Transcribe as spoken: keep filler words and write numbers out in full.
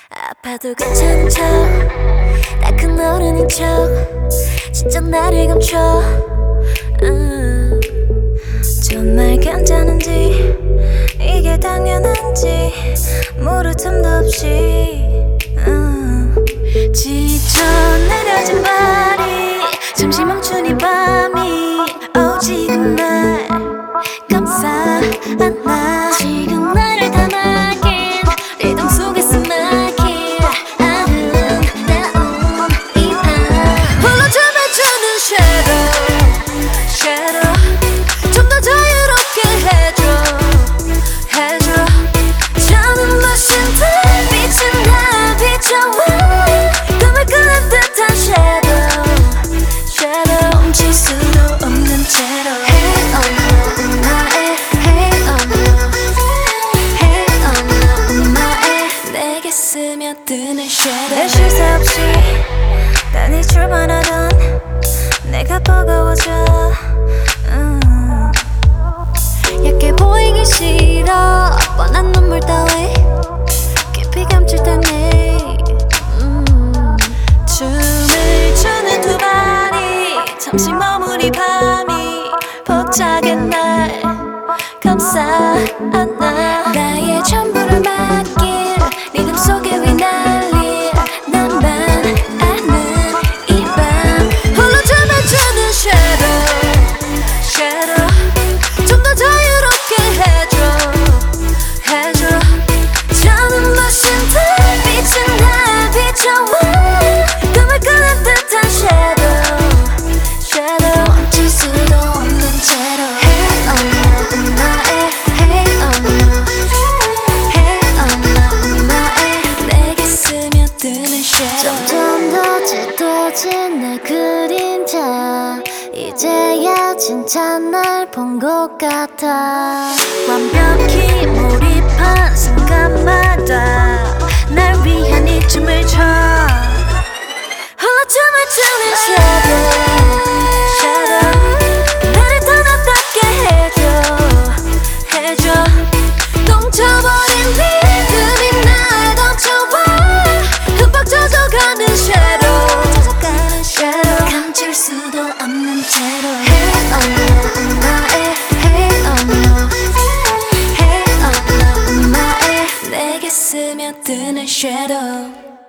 아파도 괜찮은 척 다 큰 어른인 척 진짜 나를 감춰. 음. 정말 괜찮은지 이게 당연한지 모를 틈도 없이 음. 지쳐 내려진 발이 잠시 멈춘 이 밤이 오 지금 날 감싸 안아. 지금 나를 담아긴 리듬 속에서 막힌 아름다운 이 밤 불러주면 shadow shadow 좀 더 자유롭게 해줘 해줘. 저는 멋진 빛은 나 비춰와 꿈을 꾸는 듯한 shadow shadow 멈출 수도 없는 채로. Hey oh no 나의 Hey oh no Hey oh no 나의 내게 스며드는 shadow. 내 쉴 새 없이 단히 출발하던 내가 버거워져. 음. 약해 보이기 싫어 뻔한 눈물 따위 깊이 감출 테니 음. 춤을 추는 두 발이 잠시 머문 이 밤이 벅차게 날 감싸 안아. 나의 전부를 맡길 리듬 속에 휘날릴 나만 아는 이 밤 홀로 잠에주는 shadow shadow 좀 더 자유롭게 해줘 해줘. 저는 멋진 빛은 날 비춰와 꿈을 꾸는 듯한 shadow shadow 멈출 수도 없는 채로. Hey oh no 나의 Hey oh no Hey oh no 나의 내게 스며드는 shadow. 점점 더 짙어진 내 그림자 이제야 진짜 날 본 것 같아. 완벽히 몰입한 순간마다 날 위한 이 춤을 춰 홀로 춤을 추는 shadow shadow 나를 더 낫답게 해줘 해줘. 동쳐버린 리듬이 날 덮쳐와 흠뻑 젖어가는 shadow 젖어가는 shadow 감출 수도 없는 채로. Hey oh no 나의 Hey oh no Hey oh no 나의 내게 스며드는 shadow.